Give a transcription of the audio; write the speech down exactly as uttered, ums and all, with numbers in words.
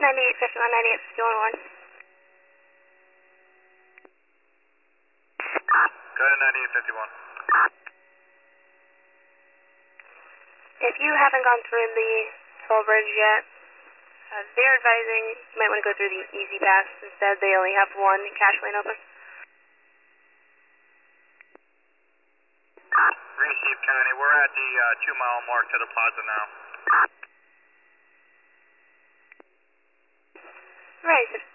ninety-eight fifty-one, ninety-eight fifty-one, one. Go to ninety-eight fifty-one. If you haven't gone through the toll bridge yet, uh, they're advising you might want to go through the Easy Pass instead. They only have one cash lane open. Receive County, we're at the uh, two mile mark to the plaza now. Right, sir.